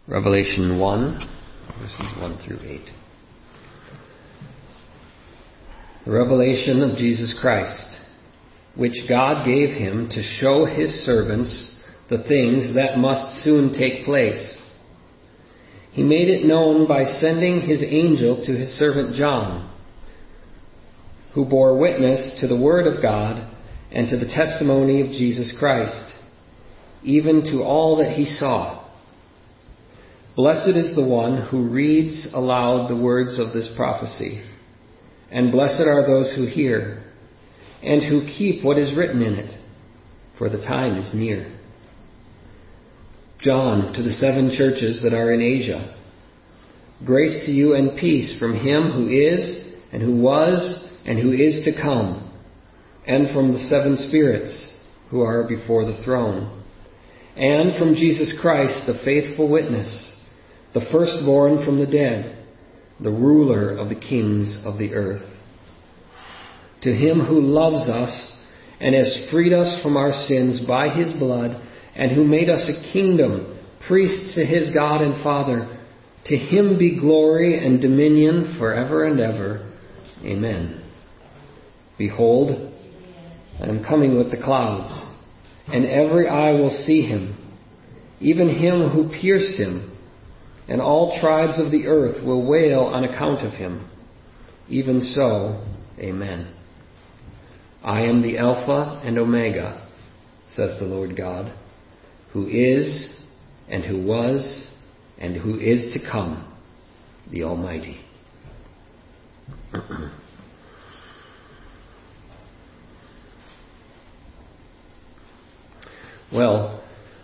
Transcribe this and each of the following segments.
Revelation 1, verses 1 through 8. The revelation of Jesus Christ, which God gave him to show his servants the things that must soon take place. He made it known by sending his angel to his servant John, who bore witness to the word of God and to the testimony of Jesus Christ, even to all that he saw. Blessed is the one who reads aloud the words of this prophecy, and blessed are those who hear, and who keep what is written in it, for the time is near. John, to the 7 churches that are in Asia. Grace to you and peace from him who is, and who was, and who is to come, and from the 7 spirits who are before the throne, and from Jesus Christ, the faithful witness, the firstborn from the dead, the ruler of the kings of the earth. To him who loves us and has freed us from our sins by his blood, and who made us a kingdom, priests to his God and Father, to him be glory and dominion forever and ever. Amen. Behold, I am coming with the clouds, and every eye will see him, even him who pierced him, and all tribes of the earth will wail on account of him. Even so, Amen. I am the Alpha and Omega, says the Lord God, who is, and who was, and who is to come, the Almighty. Well,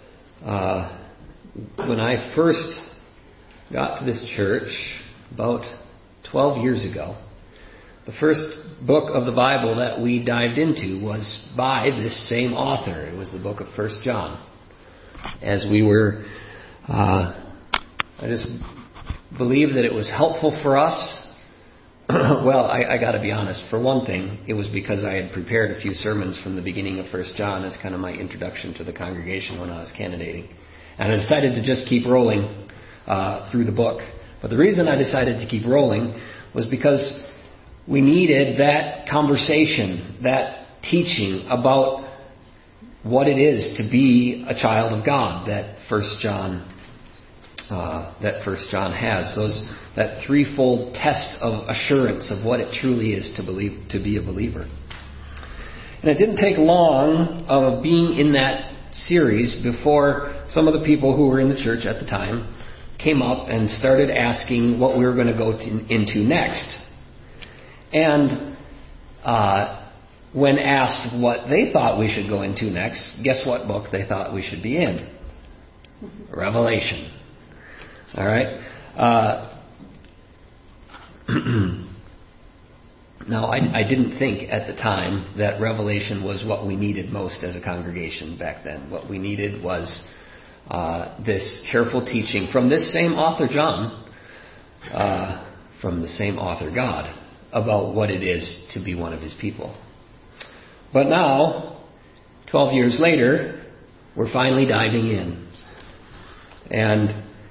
when I first got to this church about 12 years ago, the first book of the Bible that we dived into was by this same author. It was the book of 1 John. As we were, I just believed that it was helpful for us. Well, I got to be honest. For one thing, it was because I had prepared a few sermons from the beginning of 1 John as kind of my introduction to the congregation when I was candidating. And I decided to just keep rolling through the book. But the reason I decided to keep rolling was because we needed that conversation, that teaching about what it is to be a child of God that 1 John has. That threefold test of assurance of what it truly is to be a believer. And it didn't take long of being in that series before some of the people who were in the church at the time came up and started asking what we were going to go into next. And when asked what they thought we should go into next, guess what book they thought we should be in? Revelation. All right? Now, I didn't think at the time that Revelation was what we needed most as a congregation back then. What we needed was this careful teaching from this same author, John, from the same author, God, about what it is to be one of his people. But now, 12 years later, we're finally diving in. And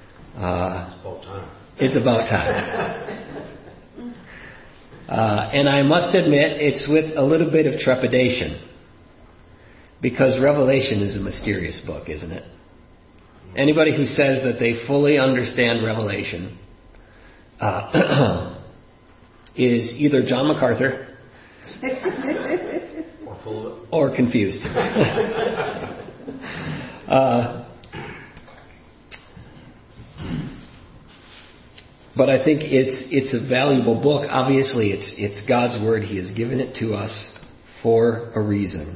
it's about time. And I must admit, it's with a little bit of trepidation. Because Revelation is a mysterious book, isn't it? Anybody who says that they fully understand Revelation is either John MacArthur or confused. But I think it's a valuable book. Obviously, it's God's Word. He has given it to us for a reason.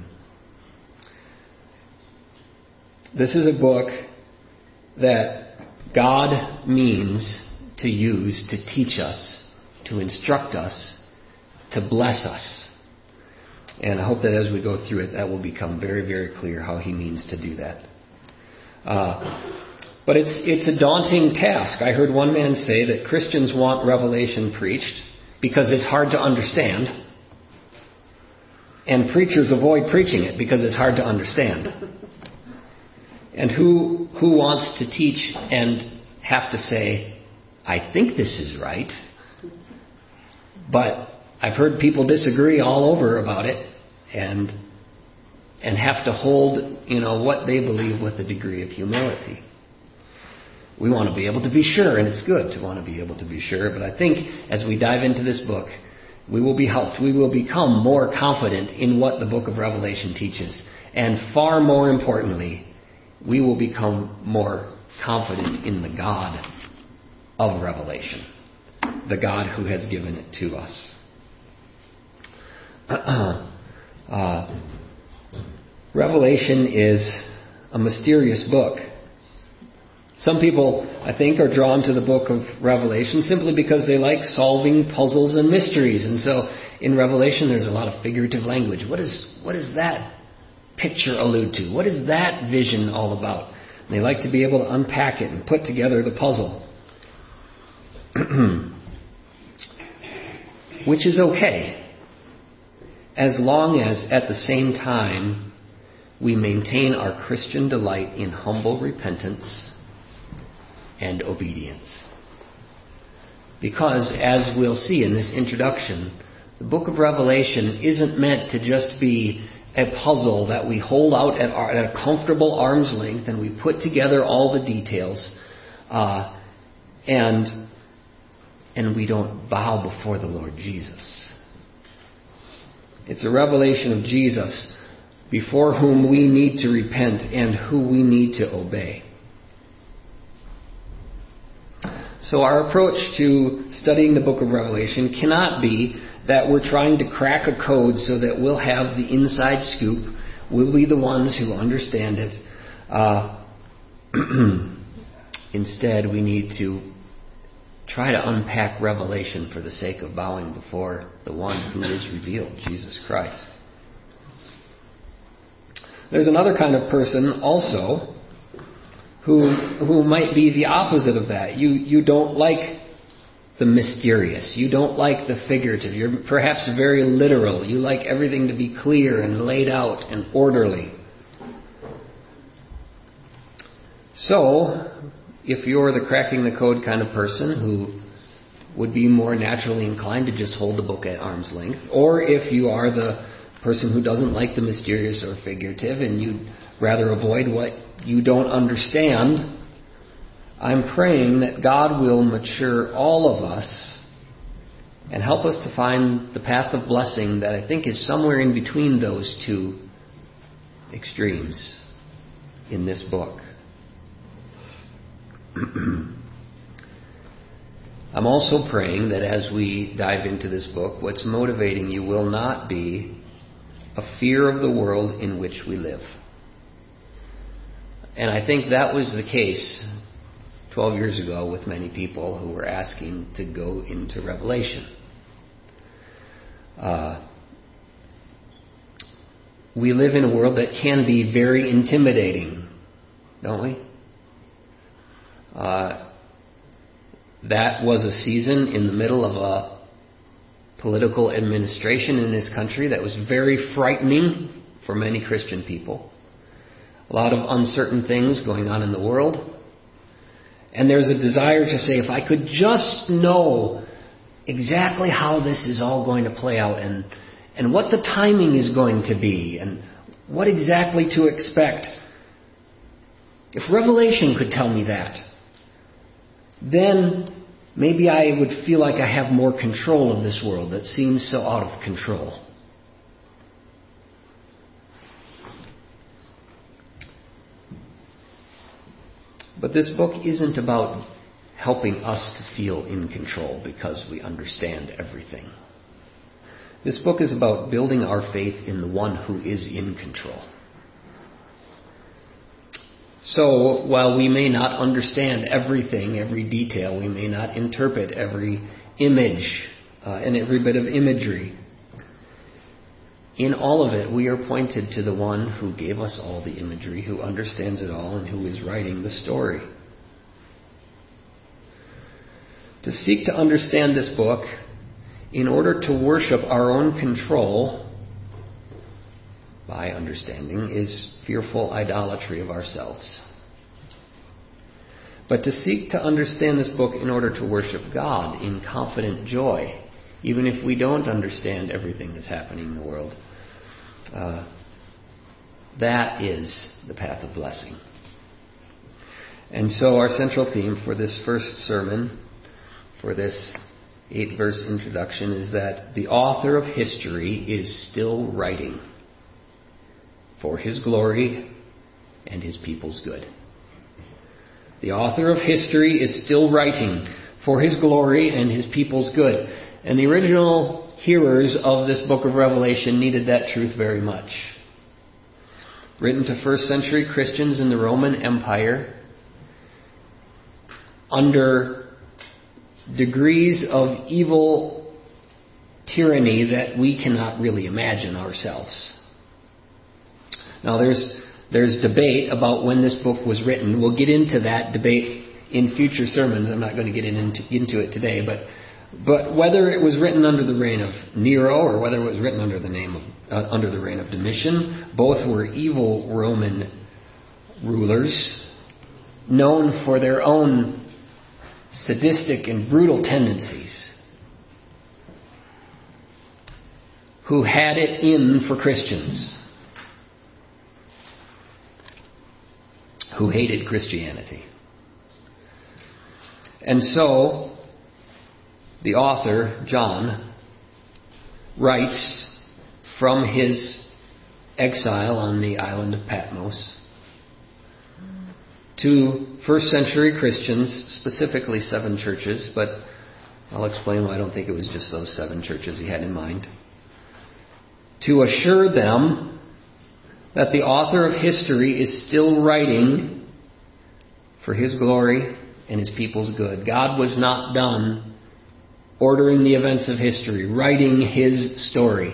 This is a book that God means to use to teach us, to instruct us, to bless us. And I hope that as we go through it, that will become very, very clear how He means to do that. But it's a daunting task. I heard one man say that Christians want Revelation preached because it's hard to understand, and preachers avoid preaching it because it's hard to understand. And who wants to teach and have to say, I think this is right, but I've heard people disagree all over about it and have to hold, what they believe with a degree of humility. We want to be able to be sure, and it's good to want to be able to be sure, but I think as we dive into this book, we will be helped. We will become more confident in what the book of Revelation teaches. And far more importantly, we will become more confident in the God of Revelation, the God who has given it to us. Revelation is a mysterious book. Some people, I think, are drawn to the book of Revelation simply because they like solving puzzles and mysteries. And so in Revelation there's a lot of figurative language. What does that picture allude to? What is that vision all about? And they like to be able to unpack it and put together the puzzle. Which is okay, as long as at the same time we maintain our Christian delight in humble repentance and obedience. Because, as we'll see in this introduction, the book of Revelation isn't meant to just be a puzzle that we hold out at a comfortable arm's length and we put together all the details and we don't bow before the Lord Jesus. It's a revelation of Jesus before whom we need to repent and who we need to obey. So our approach to studying the book of Revelation cannot be that we're trying to crack a code so that we'll have the inside scoop. We'll be the ones who understand it. Instead, we need to try to unpack Revelation for the sake of bowing before the one who is revealed, Jesus Christ. There's another kind of person also who might be the opposite of that. You don't like the mysterious. You don't like the figurative. You're perhaps very literal. You like everything to be clear and laid out and orderly. So, if you're the cracking the code kind of person who would be more naturally inclined to just hold the book at arm's length, or if you are the person who doesn't like the mysterious or figurative and you'd rather avoid what you don't understand, I'm praying that God will mature all of us and help us to find the path of blessing that I think is somewhere in between those two extremes in this book. I'm also praying that as we dive into this book, what's motivating you will not be a fear of the world in which we live. And I think that was the case 12 years ago with many people who were asking to go into Revelation. We live in a world that can be very intimidating, don't we? That was a season in the middle of a political administration in this country that was very frightening for many Christian people. A lot of uncertain things going on in the world. And there's a desire to say, if I could just know exactly how this is all going to play out and what the timing is going to be and what exactly to expect. If Revelation could tell me that, then maybe I would feel like I have more control of this world that seems so out of control. But this book isn't about helping us to feel in control because we understand everything. This book is about building our faith in the one who is in control. So, while we may not understand everything, every detail, we may not interpret every image and every bit of imagery, in all of it, we are pointed to the one who gave us all the imagery, who understands it all, and who is writing the story. To seek to understand this book in order to worship our own control by understanding is fearful idolatry of ourselves. but to seek to understand this book in order to worship God in confident joy, even if we don't understand everything that's happening in the world. That is the path of blessing. And so our central theme for this first sermon, for this 8-verse introduction, is that the author of history is still writing for his glory and his people's good. The author of history is still writing for his glory and his people's good. And the original hearers of this book of Revelation needed that truth very much. Written to first century Christians in the Roman Empire under degrees of evil tyranny that we cannot really imagine ourselves. Now there's debate about when this book was written. We'll get into that debate in future sermons. I'm not going to get into it today, but whether it was written under the reign of Nero or whether it was written under the reign of Domitian, both were evil Roman rulers known for their own sadistic and brutal tendencies, who had it in for Christians, who hated Christianity. And so, the author, John, writes from his exile on the island of Patmos to first century Christians, specifically 7 churches, but I'll explain why I don't think it was just those 7 churches he had in mind, to assure them that the author of history is still writing for his glory and his people's good. God was not done ordering the events of history, writing his story.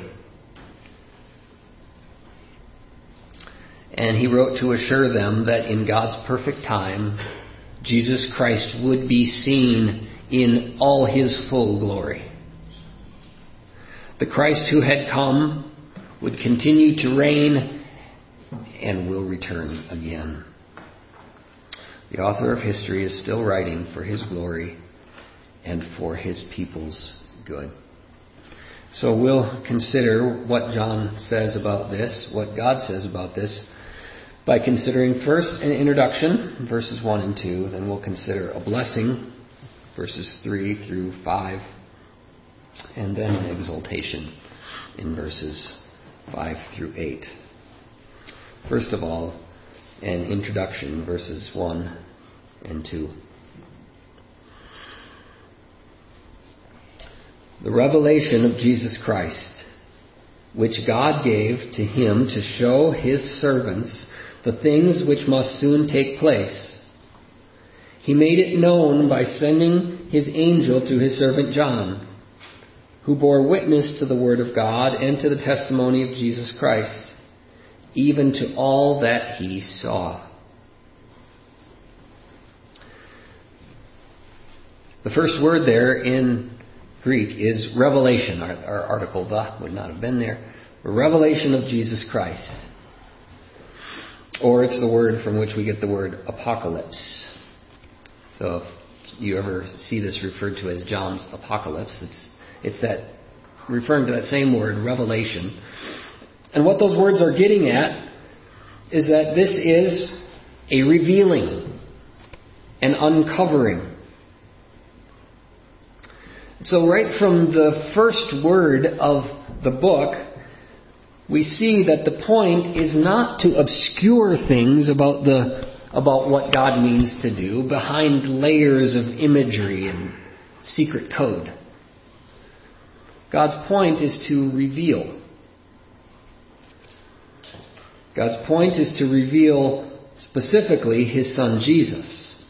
And he wrote to assure them that in God's perfect time, Jesus Christ would be seen in all his full glory. The Christ who had come would continue to reign and will return again. The author of history is still writing for his glory and for his people's good. So we'll consider what John says about this, what God says about this, by considering first an introduction, verses 1 and 2. Then we'll consider a blessing, verses 3 through 5. And then an exaltation in verses 5 through 8. First of all, an introduction, verses 1 and 2. The revelation of Jesus Christ, which God gave to him to show his servants the things which must soon take place. He made it known by sending his angel to his servant John, who bore witness to the word of God and to the testimony of Jesus Christ, even to all that he saw. The first word there in Greek is revelation. Our article, the, would not have been there. A revelation of Jesus Christ. Or it's the word from which we get the word apocalypse. So if you ever see this referred to as John's apocalypse, it's that referring to that same word, revelation. And what those words are getting at is that this is a revealing, an uncovering. So right from the first word of the book, we see that the point is not to obscure things about what God means to do behind layers of imagery and secret code. God's point is to reveal. God's point is to reveal specifically his son Jesus.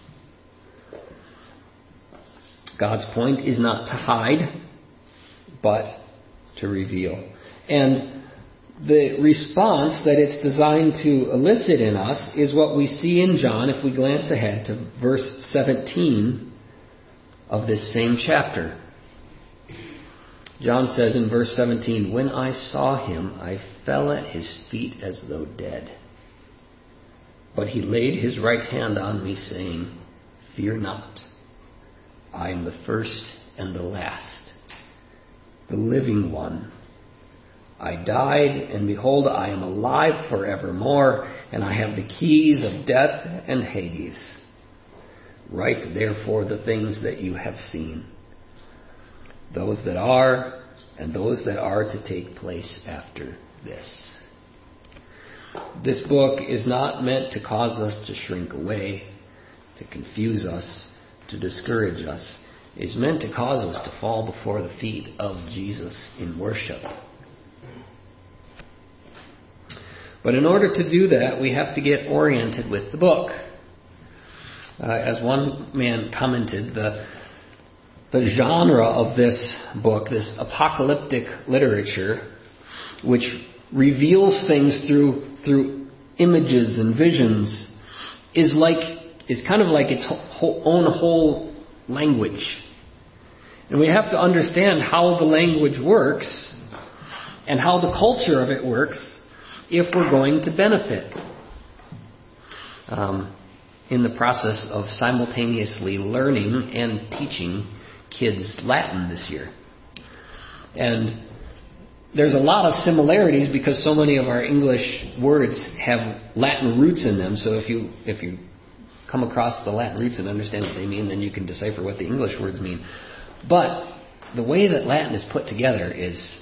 God's point is not to hide, but to reveal. And the response that it's designed to elicit in us is what we see in John if we glance ahead to verse 17 of this same chapter. John says in verse 17, "When I saw him, I fell at his feet as though dead. But he laid his right hand on me, saying, Fear not. I am the first and the last, the living one. I died, and behold, I am alive forevermore, and I have the keys of death and Hades. Write therefore the things that you have seen, those that are, and those that are to take place after this. This book is not meant to cause us to shrink away, to confuse us, to discourage us. It's meant to cause us to fall before the feet of Jesus in worship. But in order to do that, we have to get oriented with the book. As one man commented, the genre of this book, this apocalyptic literature, which reveals things through images and visions, is kind of like its own whole language. And we have to understand how the language works and how the culture of it works if we're going to benefit in the process of simultaneously learning and teaching kids Latin this year. And there's a lot of similarities because so many of our English words have Latin roots in them. So if you come across the Latin roots and understand what they mean, then you can decipher what the English words mean. But the way that Latin is put together is,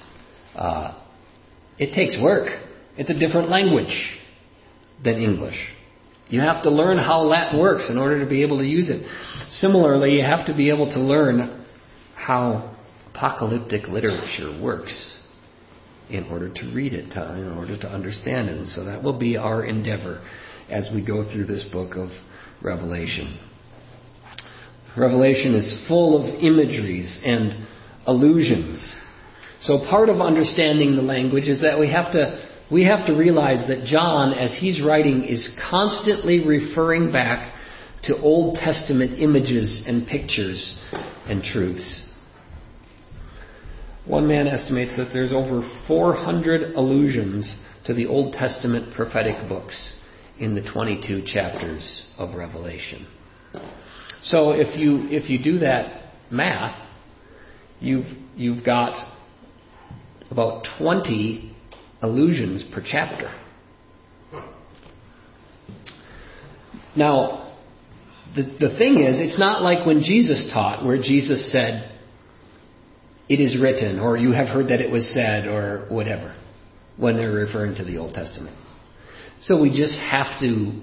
it takes work. It's a different language than English. You have to learn how Latin works in order to be able to use it. Similarly, you have to be able to learn how apocalyptic literature works in order to read it, in order to understand it. And so that will be our endeavor as we go through this book of Revelation. Revelation is full of imageries and allusions. So part of understanding the language is that we have to realize that John, as he's writing, is constantly referring back to Old Testament images and pictures and truths. One man estimates that there's over 400 allusions to the Old Testament prophetic books in the 22 chapters of Revelation. So if you do that math, you've got about 20 allusions per chapter. Now, the thing is, it's not like when Jesus taught, where Jesus said, "It is written," or "You have heard that it was said," or whatever, when they're referring to the Old Testament. So we have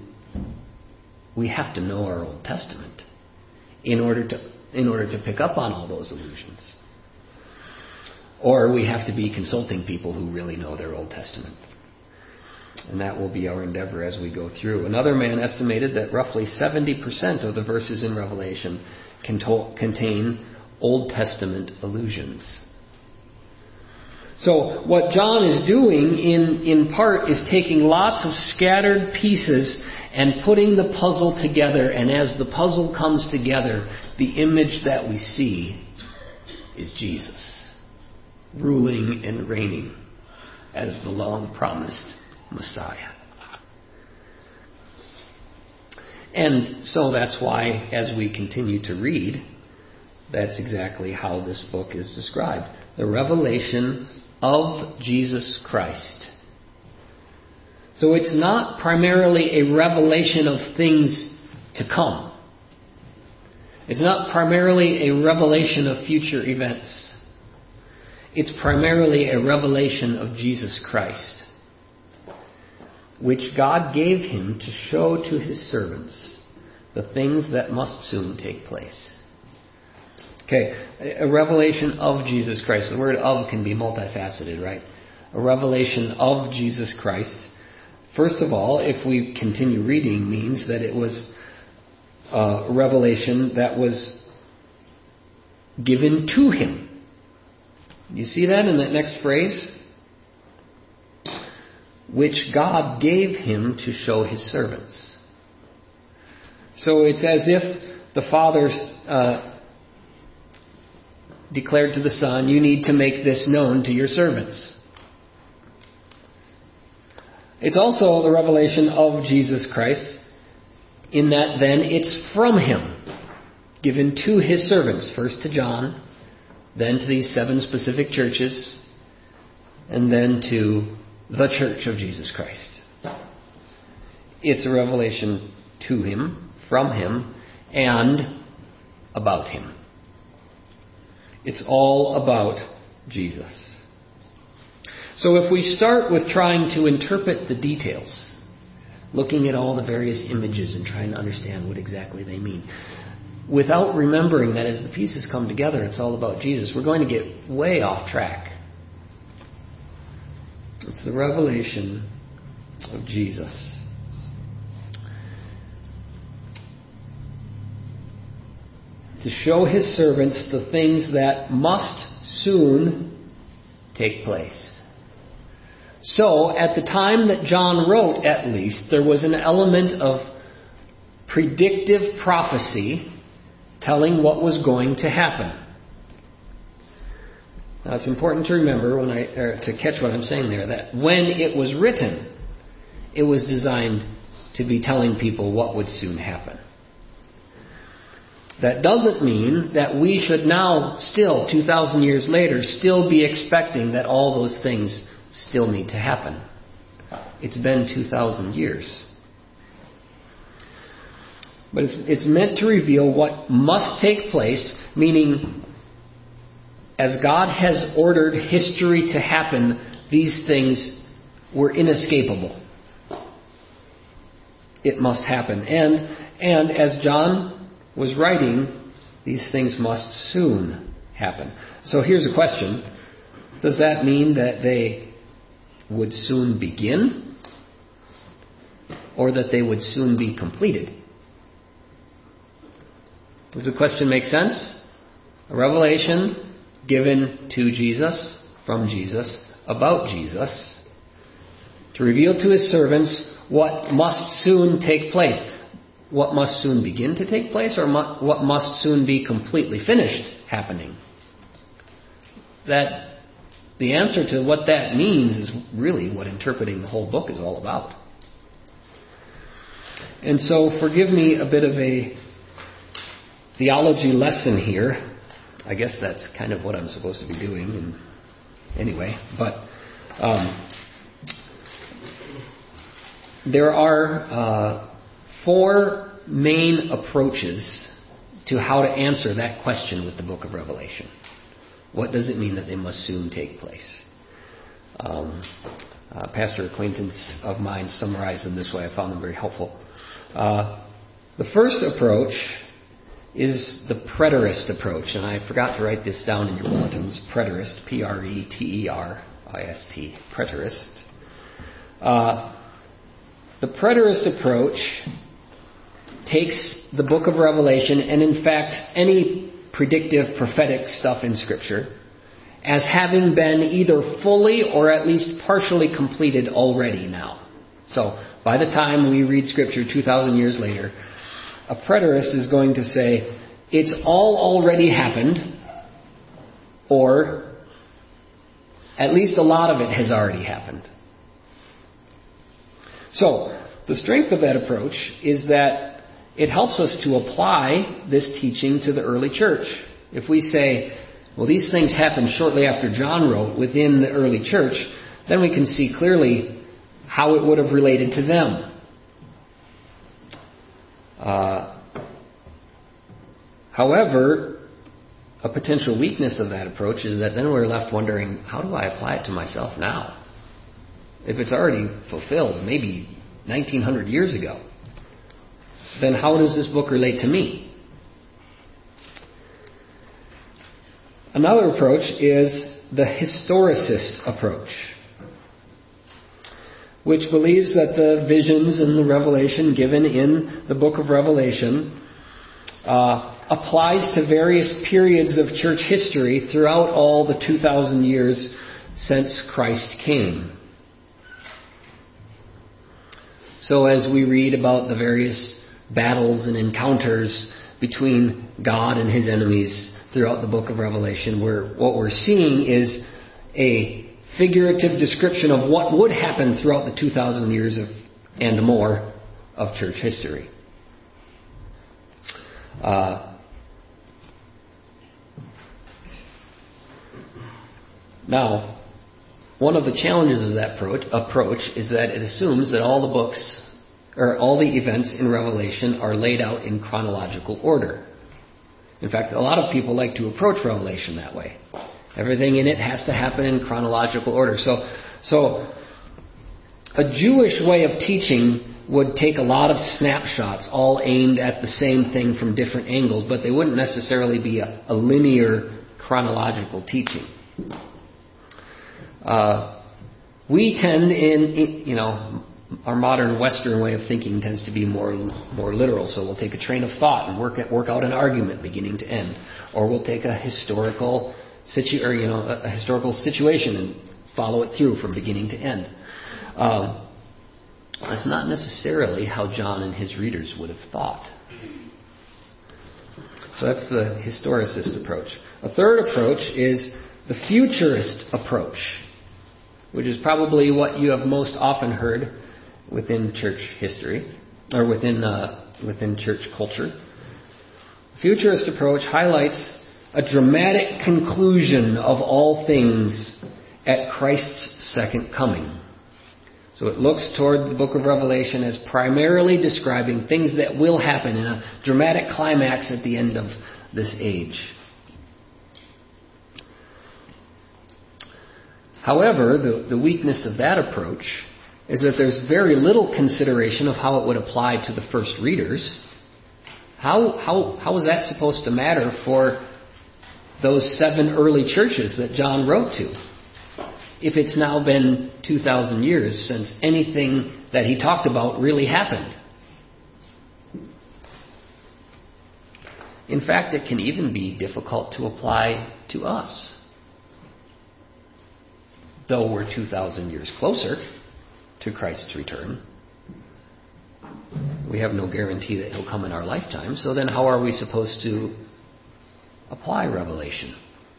to know our Old Testament in order to pick up on all those allusions. Or we have to be consulting people who really know their Old Testament. And that will be our endeavor as we go through. Another man estimated that roughly 70% of the verses in Revelation contain Old Testament allusions. So what John is doing in part is taking lots of scattered pieces and putting the puzzle together. And as the puzzle comes together, the image that we see is Jesus, ruling and reigning as the long-promised Messiah. And so that's why, as we continue to read, that's exactly how this book is described. The revelation of Jesus Christ. So it's not primarily a revelation of things to come. It's not primarily a revelation of future events. It's primarily a revelation of Jesus Christ, which God gave him to show to his servants the things that must soon take place. Okay, a revelation of Jesus Christ. The word "of" can be multifaceted, right? A revelation of Jesus Christ. First of all, if we continue reading, means that it was a revelation that was given to him. You see that in that next phrase? Which God gave him to show his servants. So it's as if the Father declared to the Son, "You need to make this known to your servants." It's also the revelation of Jesus Christ, in that then it's from him. given to his servants, first to John, then to these 7 specific churches, and then to the church of Jesus Christ. It's a revelation to him, from him, and about him. It's all about Jesus. So if we start with trying to interpret the details, looking at all the various images and trying to understand what exactly they mean, without remembering that as the pieces come together, it's all about Jesus, we're going to get way off track. It's the revelation of Jesus. To show his servants the things that must soon take place. So, at the time that John wrote, at least, there was an element of predictive prophecy telling what was going to happen. Now, it's important to remember, to catch what I'm saying there, that when it was written, it was designed to be telling people what would soon happen. That doesn't mean that we should now, still, 2,000 years later, still be expecting that all those things still need to happen. It's been 2,000 years. But it's meant to reveal what must take place, meaning as God has ordered history to happen, these things were inescapable. It must happen. And as John was writing, these things must soon happen. So here's a question. Does that mean that they would soon begin? Or that they would soon be completed? Does the question make sense? A revelation given to Jesus, from Jesus, about Jesus, to reveal to his servants what must soon take place. What must soon begin to take place, or what must soon be completely finished happening? That the answer to what that means is really what interpreting the whole book is all about. And so, forgive me a bit of a theology lesson here. I guess that's kind of what I'm supposed to be doing, and anyway. But there are 4 main approaches to how to answer that question with the book of Revelation. What does it mean that they must soon take place? Pastor acquaintance of mine summarized them this way. I found them very helpful. The first approach is the preterist approach, and I forgot to write this down in your bulletins. Preterist, P-R-E-T-E-R-I-S-T, preterist. The preterist approach takes the book of Revelation, and in fact any predictive prophetic stuff in Scripture, as having been either fully or at least partially completed already now. So by the time we read Scripture 2,000 years later, a preterist is going to say, it's all already happened, or at least a lot of it has already happened. So, the strength of that approach is that it helps us to apply this teaching to the early church. If we say, well, these things happened shortly after John wrote within the early church, then we can see clearly how it would have related to them. However, a potential weakness of that approach is that then we're left wondering, how do I apply it to myself now? If it's already fulfilled, maybe 1900 years ago, then how does this book relate to me? Another approach is the historicist approach, which believes that the visions and the revelation given in the book of Revelation applies to various periods of church history throughout all the 2,000 years since Christ came. So as we read about the various battles and encounters between God and his enemies throughout the book of Revelation, what we're seeing is a figurative description of what would happen throughout the 2,000 years and more of church history. Now, one of the challenges of that approach is that it assumes that all the books, or all the events in Revelation are laid out in chronological order. In fact, a lot of people like to approach Revelation that way. Everything in it has to happen in chronological order. So a Jewish way of teaching would take a lot of snapshots, all aimed at the same thing from different angles, but they wouldn't necessarily be a linear chronological teaching. We tend our modern Western way of thinking tends to be more literal. So we'll take a train of thought and work out an argument beginning to end, or we'll take a historical situation and follow it through from beginning to end. That's not necessarily how John and his readers would have thought. So that's the historicist approach. A third approach is the futurist approach, which is probably what you have most often heard within church history, or within church culture. The futurist approach highlights a dramatic conclusion of all things at Christ's second coming. So it looks toward the book of Revelation as primarily describing things that will happen in a dramatic climax at the end of this age. However, the weakness of that approach is that there's very little consideration of how it would apply to the first readers. How is that supposed to matter for those 7 early churches that John wrote to, if it's now been 2,000 years since anything that he talked about really happened? In fact, it can even be difficult to apply to us, though we're 2,000 years closer to Christ's return. We have no guarantee that he'll come in our lifetime, so then how are we supposed to apply Revelation?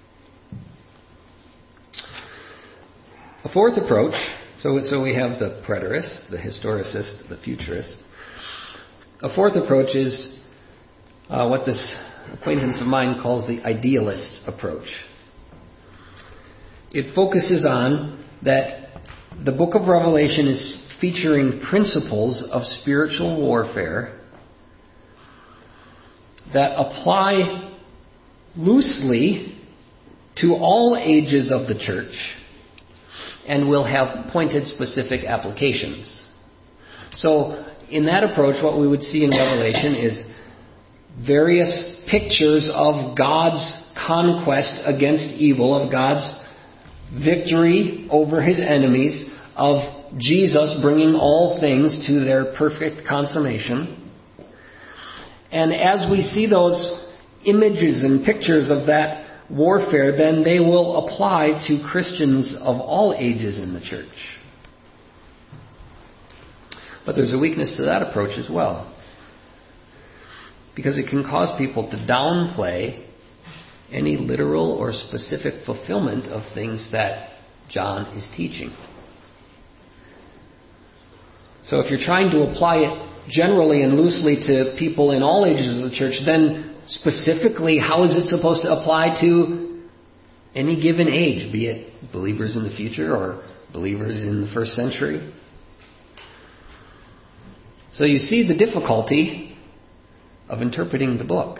A fourth approach, so we have the preterist, the historicist, the futurist. A fourth approach is what this acquaintance of mine calls the idealist approach. It focuses on that the book of Revelation is featuring principles of spiritual warfare that apply loosely to all ages of the church and will have pointed specific applications. So in that approach, what we would see in Revelation is various pictures of God's conquest against evil, of God's victory over his enemies, of Jesus bringing all things to their perfect consummation. And as we see those images and pictures of that warfare, then they will apply to Christians of all ages in the church. But there's a weakness to that approach as well, because it can cause people to downplay any literal or specific fulfillment of things that John is teaching. So if you're trying to apply it generally and loosely to people in all ages of the church, then specifically, how is it supposed to apply to any given age, be it believers in the future or believers in the first century? So you see the difficulty of interpreting the book.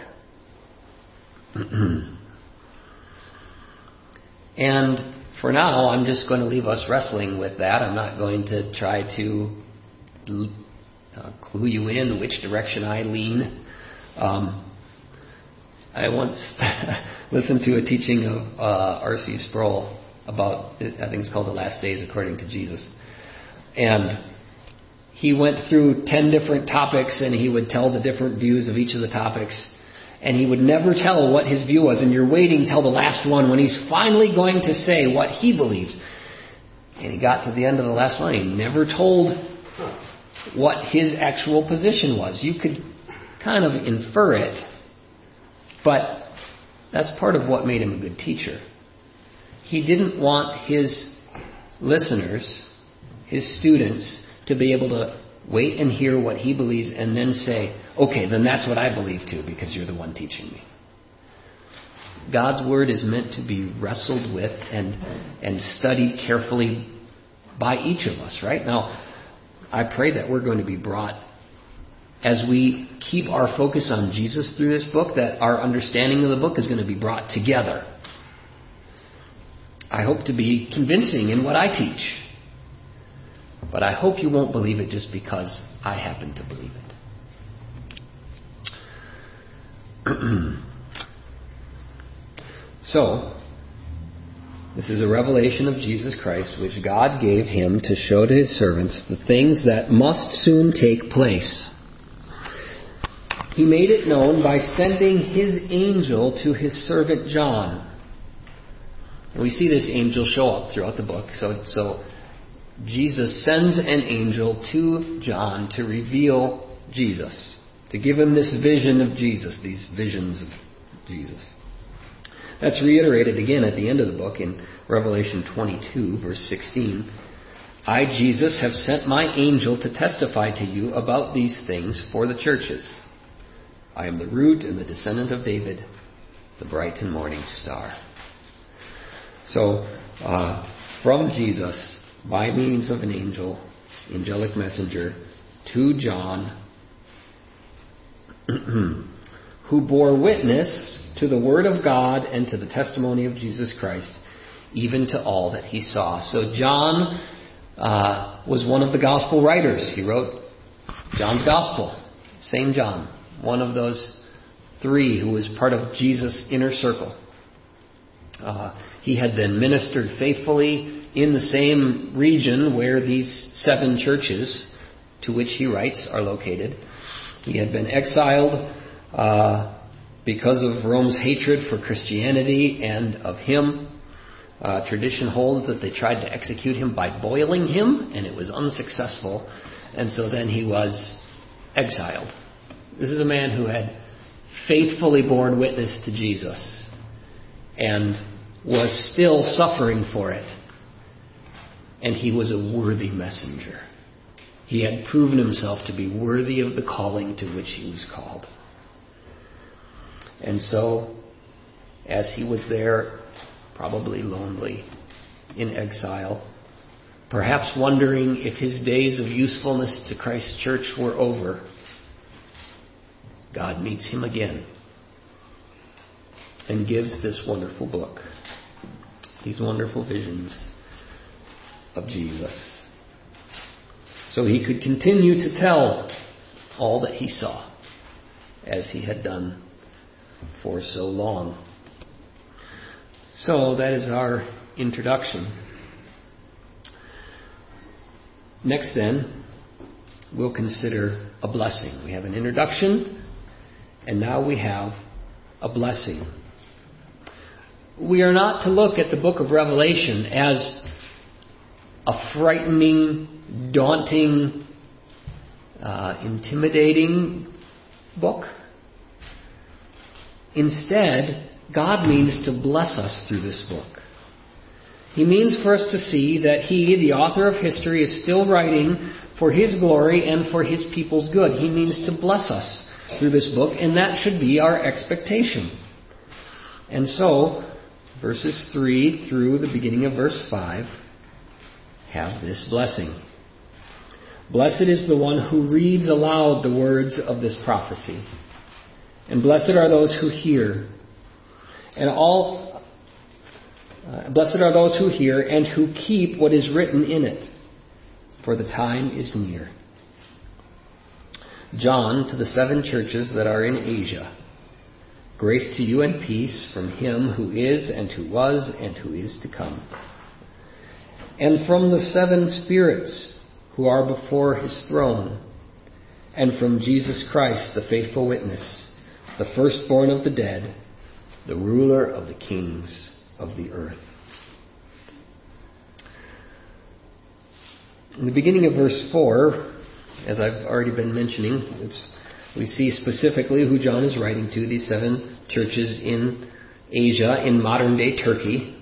And for now, I'm just going to leave us wrestling with that. I'm not going to try to clue you in which direction I lean. I once listened to a teaching of R.C. Sproul about, I think it's called The Last Days According to Jesus. And he went through 10 different topics, and he would tell the different views of each of the topics. And he would never tell what his view was. And you're waiting till the last one when he's finally going to say what he believes. And he got to the end of the last one. He never told what his actual position was. You could kind of infer it. But that's part of what made him a good teacher. He didn't want his listeners, his students, to be able to wait and hear what he believes and then say, okay, then that's what I believe too, because you're the one teaching me. God's Word is meant to be wrestled with and studied carefully by each of us, right? Now, I pray that we're going to be brought, as we keep our focus on Jesus through this book, that our understanding of the book is going to be brought together. I hope to be convincing in what I teach. But I hope you won't believe it just because I happen to believe it. So, this is a revelation of Jesus Christ, which God gave him to show to his servants the things that must soon take place. He made it known by sending his angel to his servant John. And we see this angel show up throughout the book. So Jesus sends an angel to John to reveal Jesus, to give him this vision of Jesus, these visions of Jesus. That's reiterated again at the end of the book in Revelation 22, verse 16. I, Jesus, have sent my angel to testify to you about these things for the churches. I am the root and the descendant of David, the bright and morning star. So, from Jesus, by means of an angel, angelic messenger, to John, who bore witness to the Word of God and to the testimony of Jesus Christ, even to all that he saw. So John was one of the gospel writers. He wrote John's Gospel. St. John, one of those three who was part of Jesus' inner circle. He had then ministered faithfully in the same region where these 7 churches to which he writes are located. He had been exiled because of Rome's hatred for Christianity and of him. Tradition holds that they tried to execute him by boiling him, and it was unsuccessful. And so then he was exiled. This is a man who had faithfully borne witness to Jesus and was still suffering for it. And he was a worthy messenger. He had proven himself to be worthy of the calling to which he was called. And so, as he was there, probably lonely, in exile, perhaps wondering if his days of usefulness to Christ's church were over, God meets him again and gives this wonderful book, these wonderful visions of Jesus, so he could continue to tell all that he saw, as he had done for so long. So that is our introduction. Next then, we'll consider a blessing. We have an introduction, and now we have a blessing. We are not to look at the book of Revelation as a frightening, daunting, intimidating book. Instead, God means to bless us through this book. He means for us to see that He, the author of history, is still writing for His glory and for His people's good. He means to bless us through this book, and that should be our expectation. And so, verses 3 through the beginning of verse 5 have this blessing. Blessed is the one who reads aloud the words of this prophecy, and blessed are those who hear, blessed are those who hear and who keep what is written in it, for the time is near. John, to the 7 churches that are in Asia, grace to you and peace from Him who is and who was and who is to come, and from the 7 spirits who are before His throne, and from Jesus Christ, the faithful witness, the firstborn of the dead, the ruler of the kings of the earth. In the beginning of verse 4, as I've already been mentioning, we see specifically who John is writing to, these 7 churches in Asia, in modern-day Turkey.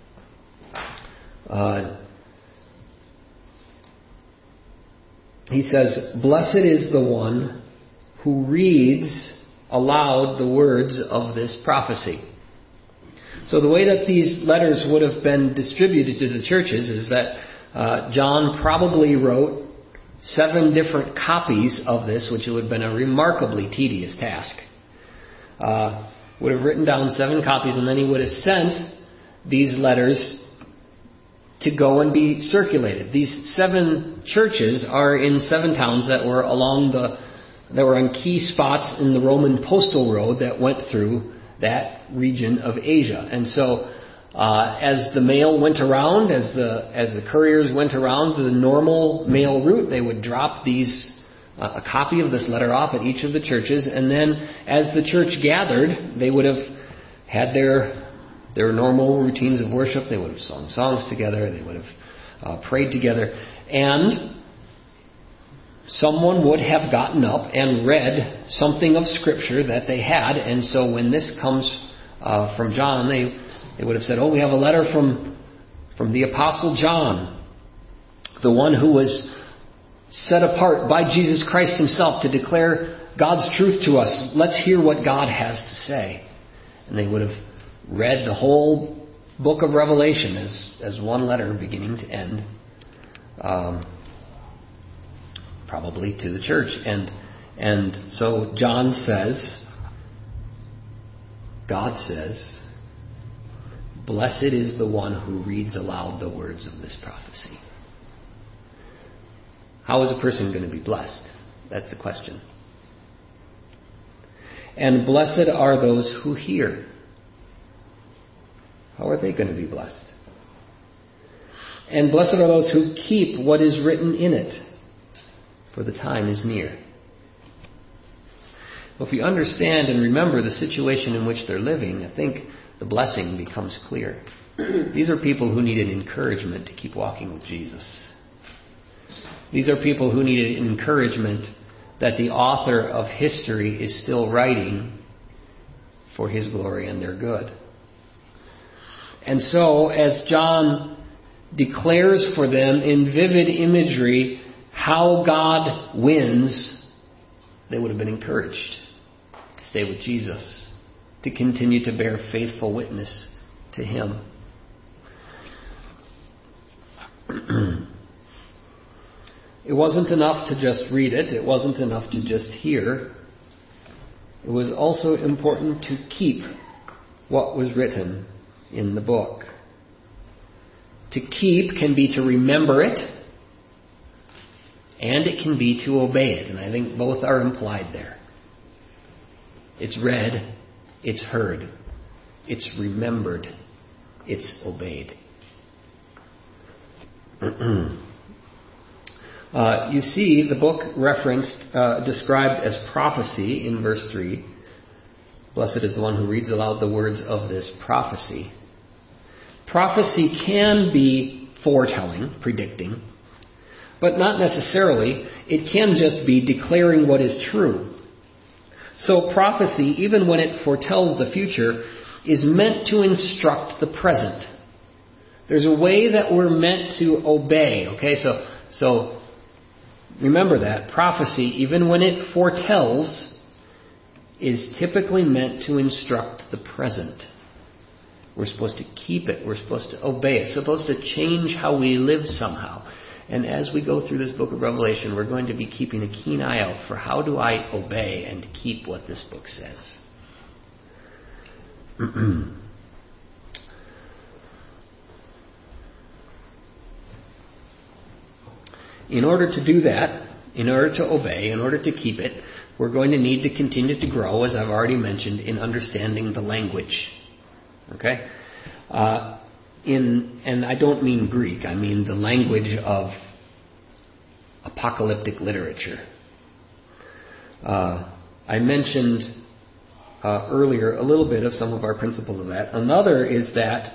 He says, blessed is the one who reads aloud the words of this prophecy. So the way that these letters would have been distributed to the churches is that John probably wrote 7 different copies of this, which would have been a remarkably tedious task. Would have written down 7 copies, and then he would have sent these letters to go and be circulated. These 7 churches are in 7 towns that were that were on key spots in the Roman postal road that went through that region of Asia. And so, as the mail went around, as the couriers went around the normal mail route, they would drop a copy of this letter off at each of the churches, and then as the church gathered, they would have had their normal routines of worship. They would have sung songs together. They would have prayed together, and someone would have gotten up and read something of Scripture that they had. And so when this comes from John, they would have said, "Oh, we have a letter from the Apostle John, the one who was set apart by Jesus Christ himself to declare God's truth to us. Let's hear what God has to say." And they would have read the whole book of Revelation as one letter, beginning to end, probably to the church. And so John says, God says, "Blessed is the one who reads aloud the words of this prophecy." How is a person going to be blessed? That's the question. "And blessed are those who hear." How are they going to be blessed? "And blessed are those who keep what is written in it, for the time is near." Well, if you understand and remember the situation in which they're living, I think the blessing becomes clear. These are people who needed encouragement to keep walking with Jesus. These are people who needed encouragement that the author of history is still writing for his glory and their good. And so, as John declares for them in vivid imagery how God wins, they would have been encouraged to stay with Jesus, to continue to bear faithful witness to Him. It wasn't enough to just read it. It wasn't enough to just hear. It was also important to keep what was written in the book. To keep can be to remember it, and it can be to obey it. And I think both are implied there. It's read, it's heard, it's remembered, it's obeyed. You see the book described as prophecy in verse 3. "Blessed is the one who reads aloud the words of this prophecy." Prophecy can be foretelling, predicting, but not necessarily. It can just be declaring what is true. So prophecy, even when it foretells the future, is meant to instruct the present. There's a way that we're meant to obey. Okay, so remember that. Prophecy, even when it foretells, is typically meant to instruct the present. We're supposed to keep it. We're supposed to obey it. It's supposed to change how we live somehow. And as we go through this book of Revelation, we're going to be keeping a keen eye out for how do I obey and keep what this book says. In order to do that, in order to obey, in order to keep it, we're going to need to continue to grow, as I've already mentioned, in understanding the language. Okay? And I don't mean Greek, I mean the language of apocalyptic literature. I mentioned earlier a little bit of some of our principles of that. Another is that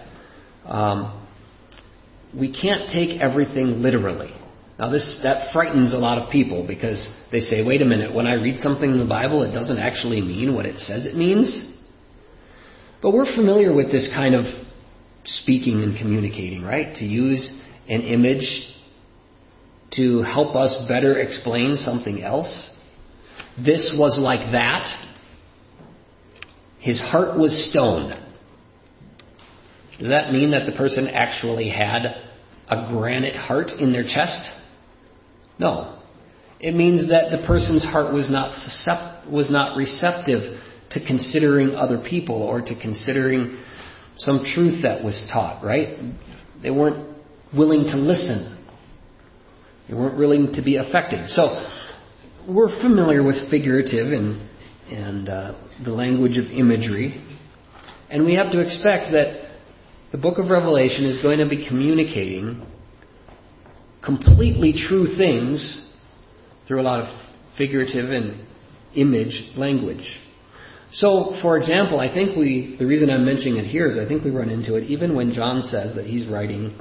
we can't take everything literally. Now that frightens a lot of people because they say, wait a minute, when I read something in the Bible, it doesn't actually mean what it says it means. But we're familiar with this kind of speaking and communicating, right? To use an image to help us better explain something else. This was like that. His heart was stone. Does that mean that the person actually had a granite heart in their chest? No. It means that the person's heart was not receptive to considering other people or to considering some truth that was taught, right? They weren't willing to listen. They weren't willing to be affected. So we're familiar with figurative and the language of imagery. And we have to expect that the book of Revelation is going to be communicating completely true things through a lot of figurative and image language. So, for example, I think the reason I'm mentioning it here is I think we run into it even when John says that he's writing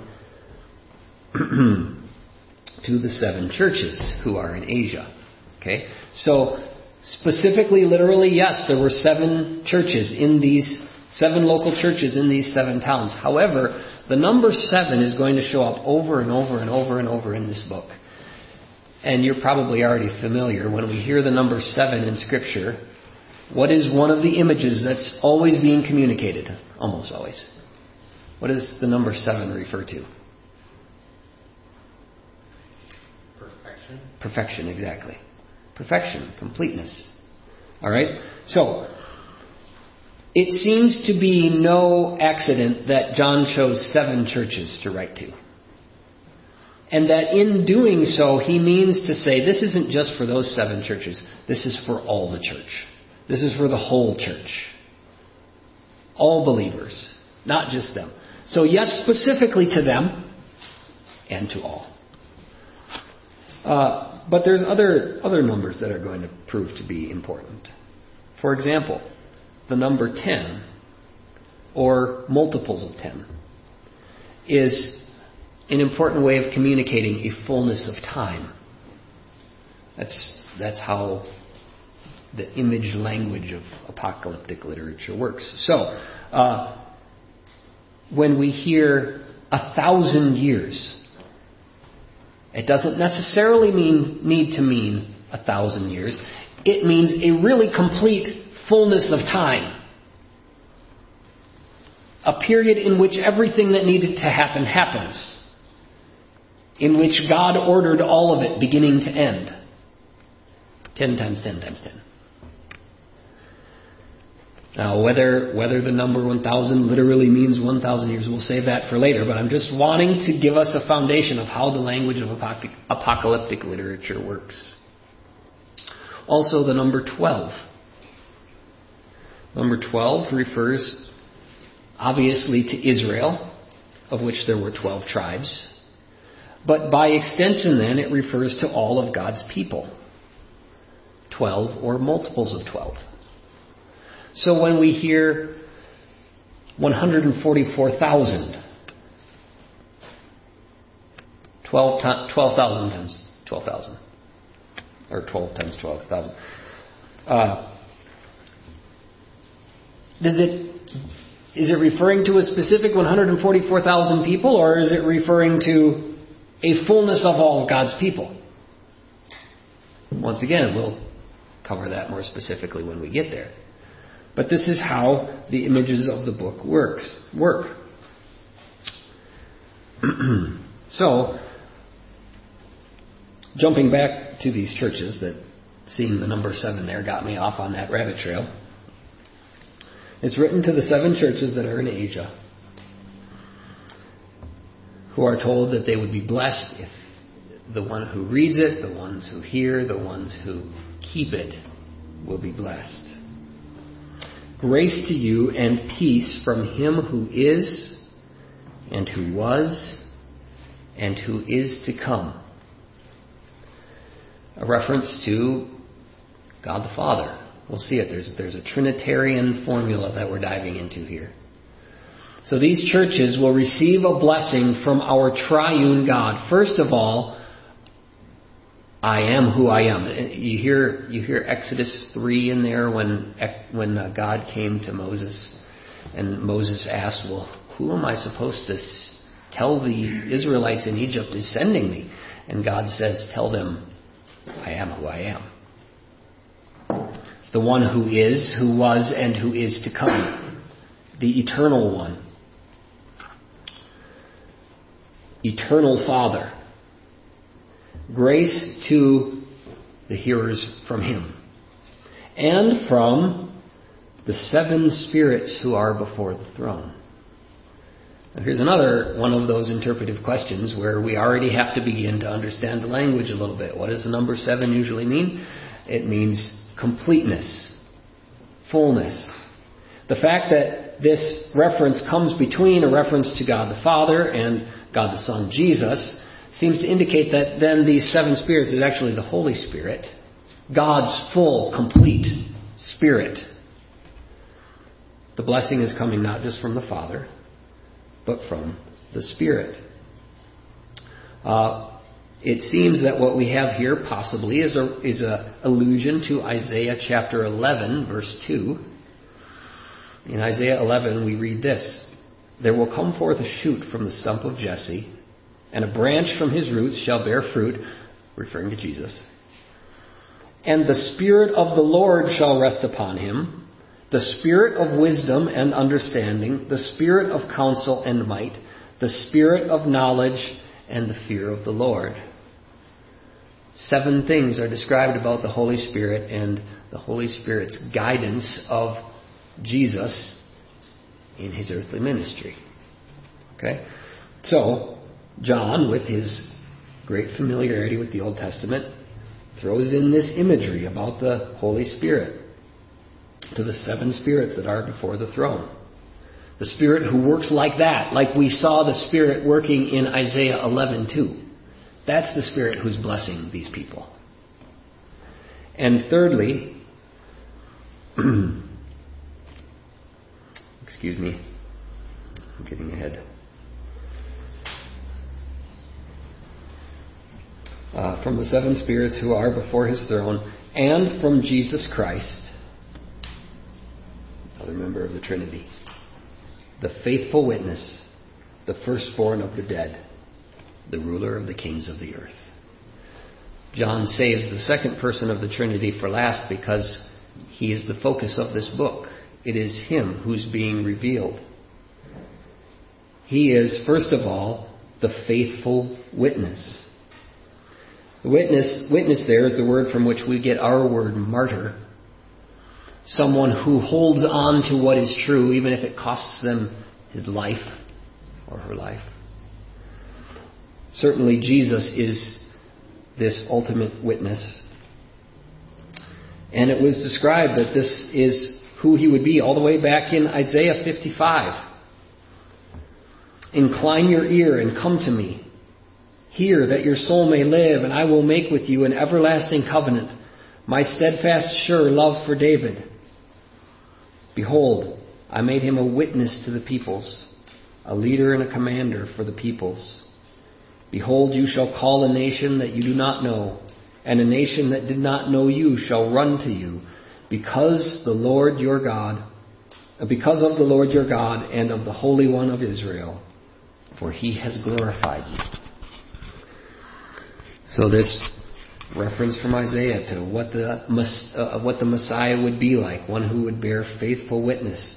to the 7 churches who are in Asia. Okay? So, specifically, literally, yes, there were 7 churches in these 7 local churches in these 7 towns. However, the number 7 is going to show up over and over and over and over in this book. And you're probably already familiar. When we hear the number 7 in Scripture, what is one of the images that's always being communicated? Almost always. What does the number 7 refer to? Perfection. Perfection, exactly. Perfection, completeness. All right? So, it seems to be no accident that John chose 7 churches to write to. And that in doing so, he means to say, this isn't just for those 7 churches. This is for all the church. This is for the whole church. All believers. Not just them. So yes, specifically to them and to all. But there's other numbers that are going to prove to be important. For example, the number 10, or multiples of 10, is an important way of communicating a fullness of time. That's how the image language of apocalyptic literature works. So, when we hear 1,000 years, it doesn't necessarily need to mean 1,000 years. It means a really complete fullness of time. A period in which everything that needed to happen happens. In which God ordered all of it beginning to end. 10 times 10 times 10. Now, whether the number 1,000 literally means 1,000 years, we'll save that for later. But I'm just wanting to give us a foundation of how the language of apocalyptic literature works. Also, the number 12. Number 12 refers, obviously, to Israel, of which there were 12 tribes. But by extension, then, it refers to all of God's people. 12 or multiples of 12. So when we hear 144,000, 12,000 times 12,000, or 12 times 12,000, is it referring to a specific 144,000 people, or is it referring to a fullness of all of God's people? Once again, we'll cover that more specifically when we get there. But this is how the images of the book work. So, jumping back to these churches, that seeing the number 7 there got me off on that rabbit trail. It's written to the 7 churches that are in Asia, who are told that they would be blessed if the one who reads it, the ones who hear, the ones who keep it will be blessed. Grace to you and peace from him who is, and who was, and who is to come. A reference to God the Father. We'll see it. There's a Trinitarian formula that we're diving into here. So these churches will receive a blessing from our triune God. First of all, I am who I am. You hear Exodus 3 in there when God came to Moses, and Moses asked, well, who am I supposed to tell the Israelites in Egypt is sending me? And God says, tell them, I am who I am. The one who is, who was, and who is to come. The eternal one. eternal Father. Grace to the hearers from him, and from the seven spirits who are before the throne. Now here's another one of those interpretive questions where we already have to begin to understand the language a little bit. What does the number 7 usually mean? It means completeness, fullness. The fact that this reference comes between a reference to God the Father and God the Son, Jesus, seems to indicate that then these 7 spirits is actually the Holy Spirit, God's full, complete Spirit. The blessing is coming not just from the Father, but from the Spirit. It seems that what we have here possibly is a allusion to Isaiah chapter 11, verse 2. In Isaiah 11 we read this: "There will come forth a shoot from the stump of Jesse, and a branch from his roots shall bear fruit," referring to Jesus. "And the Spirit of the Lord shall rest upon him, the Spirit of wisdom and understanding, the Spirit of counsel and might, the Spirit of knowledge and the fear of the Lord." 7 things are described about the Holy Spirit and the Holy Spirit's guidance of Jesus in his earthly ministry. Okay? So, John, with his great familiarity with the Old Testament, throws in this imagery about the Holy Spirit to the 7 spirits that are before the throne. The Spirit who works like that, like we saw the Spirit working in Isaiah 11:2. That's the Spirit who's blessing these people. And thirdly, excuse me, I'm getting ahead. From the 7 spirits who are before his throne, and from Jesus Christ, another member of the Trinity, the faithful witness, the firstborn of the dead, the ruler of the kings of the earth. John saves the second person of the Trinity for last because he is the focus of this book. It is him who's being revealed. He is, first of all, the faithful witness. The witness there is the word from which we get our word martyr. Someone who holds on to what is true, even if it costs them his life or her life. Certainly Jesus is this ultimate witness. And it was described that this is who he would be all the way back in Isaiah 55. "Incline your ear and come to me. Hear that your soul may live, and I will make with you an everlasting covenant, my steadfast sure love for David. Behold, I made him a witness to the peoples, a leader and a commander for the peoples. Behold, you shall call a nation that you do not know, and a nation that did not know you shall run to you, because of the Lord your God and of the Holy One of Israel, for he has glorified you." So this reference from Isaiah to what the Messiah would be like, one who would bear faithful witness.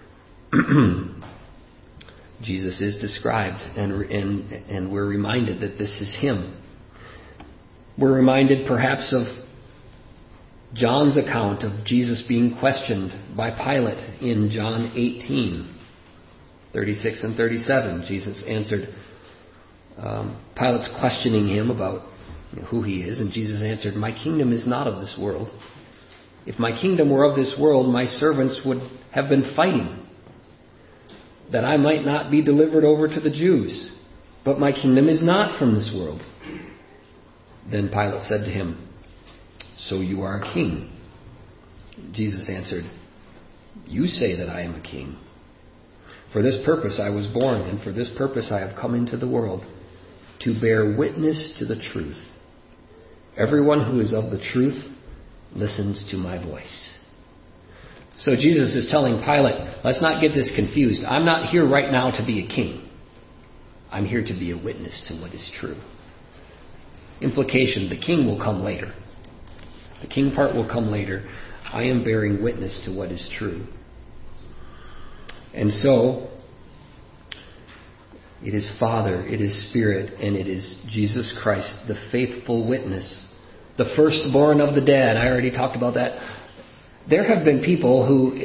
Jesus is described, and we're reminded that this is him. We're reminded perhaps of John's account of Jesus being questioned by Pilate in John 18:36 and 37. Jesus answered, Pilate's questioning him about who he is, and Jesus answered, "My kingdom is not of this world. If my kingdom were of this world, my servants would have been fighting, that I might not be delivered over to the Jews. But my kingdom is not from this world." Then Pilate said to him, "So you are a king?" Jesus answered, "You say that I am a king. For this purpose I was born, and for this purpose I have come into the world, to bear witness to the truth. Everyone who is of the truth listens to my voice." So Jesus is telling Pilate, let's not get this confused. I'm not here right now to be a king. I'm here to be a witness to what is true. Implication, the king will come later. The king part will come later. I am bearing witness to what is true. And so, It is Father, it is Spirit, and it is Jesus Christ, the faithful witness, the firstborn of the dead. I already talked about that. There had been people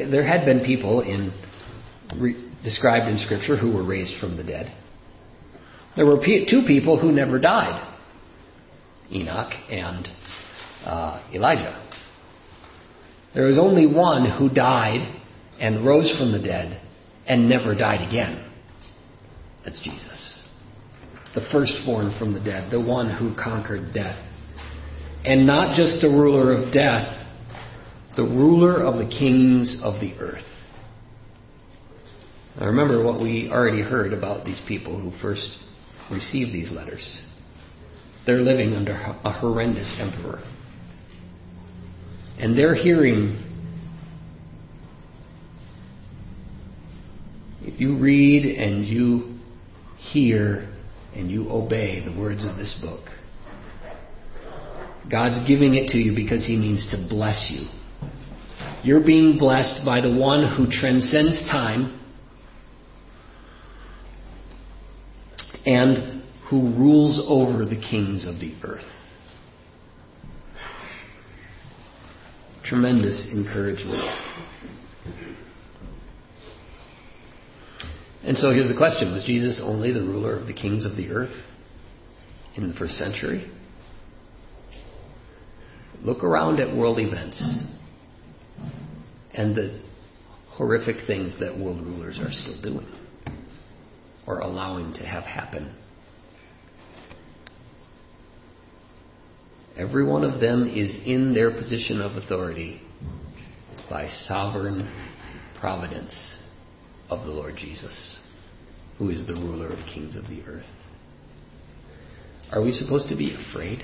described in Scripture who were raised from the dead. There were two people who never died, Enoch and Elijah. There was only one who died and rose from the dead and never died again. That's Jesus. The firstborn from the dead, the one who conquered death. And not just the ruler of death, the ruler of the kings of the earth. Now remember what we already heard about these people who first received these letters. They're living under a horrendous emperor. And they're hearing, if you read and you hear and you obey the words of this book, God's giving it to you because He means to bless you. You're being blessed by the one who transcends time and who rules over the kings of the earth. Tremendous encouragement. And so here's the question. Was Jesus only the ruler of the kings of the earth in the first century? Look around at world events and the horrific things that world rulers are still doing or allowing to have happen. Every one of them is in their position of authority by sovereign providence of the Lord Jesus, who is the ruler of kings of the earth. Are we supposed to be afraid?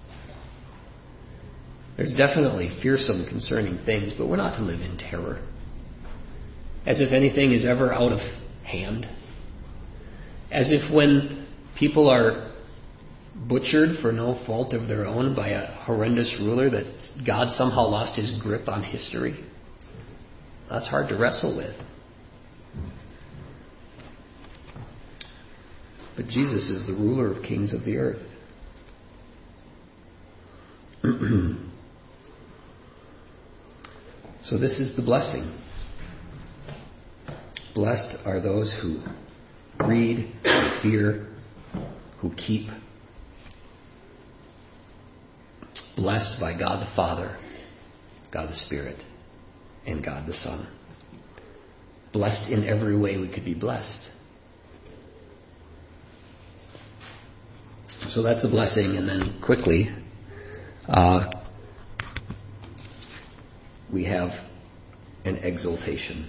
There's definitely fearsome, concerning things, but we're not to live in terror, as if anything is ever out of hand. As if when people are butchered for no fault of their own by a horrendous ruler, that God somehow lost His grip on history. That's hard to wrestle with. But Jesus is the ruler of kings of the earth. So this is the blessing. Blessed are those who read, who fear, who keep. Blessed by God the Father, God the Spirit, and God the Son. Blessed in every way we could be blessed. So that's a blessing. And then quickly, we have an exaltation.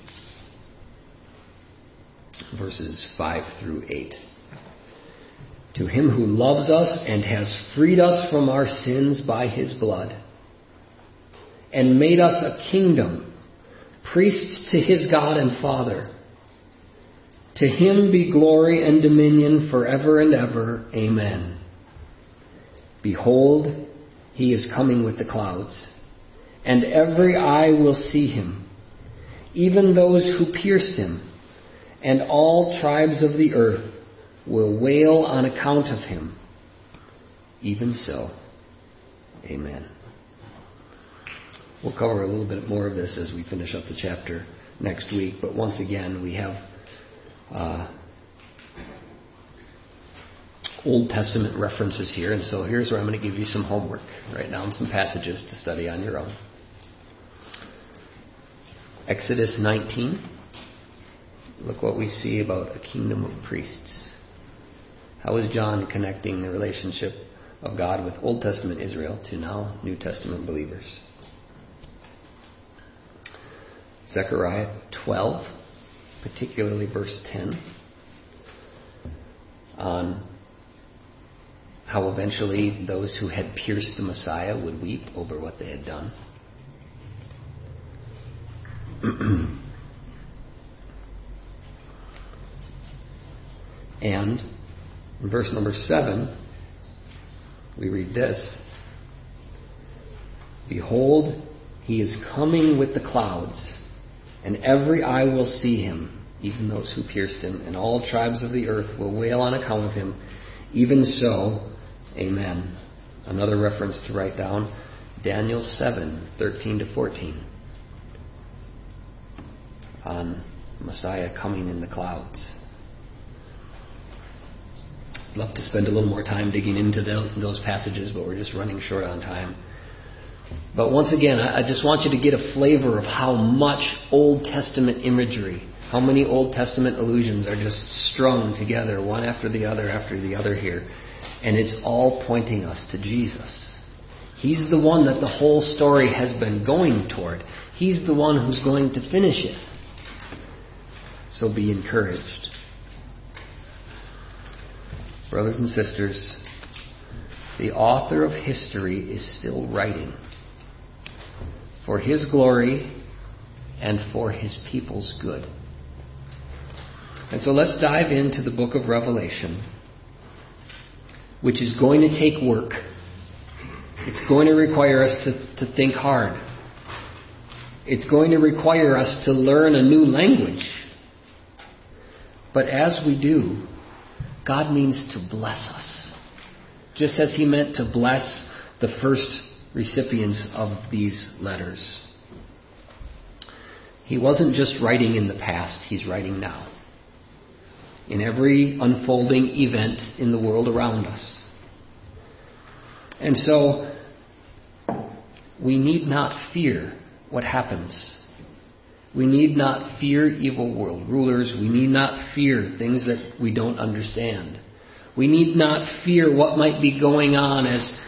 Verses 5 through 8. To Him who loves us and has freed us from our sins by His blood, and made us a kingdom, priests to His God and Father. To Him be glory and dominion forever and ever. Amen. Behold, He is coming with the clouds, and every eye will see Him, even those who pierced Him, and all tribes of the earth will wail on account of Him. Even so, amen. We'll cover a little bit more of this as we finish up the chapter next week. But once again, we have Old Testament references here. And so here's where I'm going to give you some homework. Write down some passages to study on your own. Exodus 19. Look what we see about a kingdom of priests. How is John connecting the relationship of God with Old Testament Israel to now New Testament believers? Zechariah 12, particularly verse 10, on how eventually those who had pierced the Messiah would weep over what they had done. And in verse number 7, we read this. Behold, He is coming with the clouds, and every eye will see Him, even those who pierced him, and all tribes of the earth will wail on account of him. Even so, amen. Another reference to write down, Daniel 7:13-14, on Messiah coming in the clouds. I'd love to spend a little more time digging into those passages, but we're just running short on time. But once again, I just want you to get a flavor of how much Old Testament imagery, how many Old Testament allusions are just strung together, one after the other here. And it's all pointing us to Jesus. He's the one that the whole story has been going toward. He's the one who's going to finish it. So be encouraged. Brothers and sisters, the author of history is still writing for His glory and for His people's good. And so let's dive into the book of Revelation, which is going to take work. It's going to require us to think hard. It's going to require us to learn a new language. But as we do, God means to bless us, just as He meant to bless the first recipients of these letters. He wasn't just writing in the past, He's writing now, in every unfolding event in the world around us. And so, we need not fear what happens. We need not fear evil world rulers. We need not fear things that we don't understand. We need not fear what might be going on as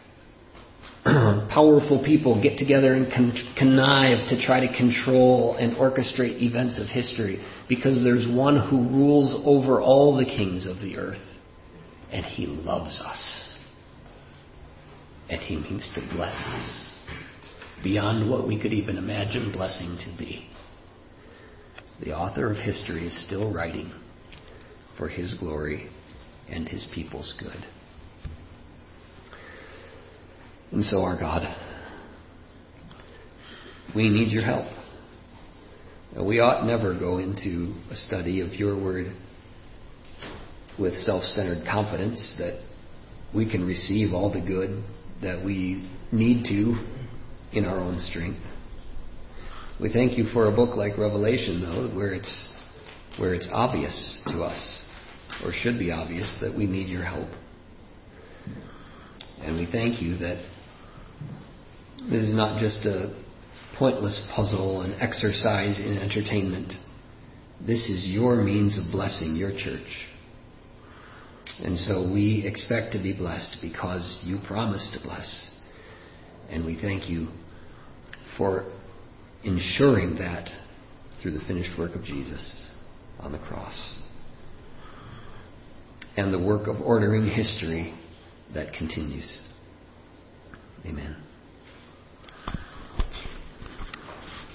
powerful people get together and connive to try to control and orchestrate events of history, because there's one who rules over all the kings of the earth, and He loves us, and He means to bless us beyond what we could even imagine blessing to be. The author of history is still writing for His glory and His people's good. And so, our God, we need your help. We ought never go into a study of your word with self-centered confidence that we can receive all the good that we need to in our own strength. We thank you for a book like Revelation, though, where it's obvious to us, or should be obvious, that we need your help. And we thank you that this is not just a pointless puzzle, an exercise in entertainment. This is your means of blessing your church. And so we expect to be blessed because you promised to bless. And we thank you for ensuring that through the finished work of Jesus on the cross and the work of ordering history that continues. Amen.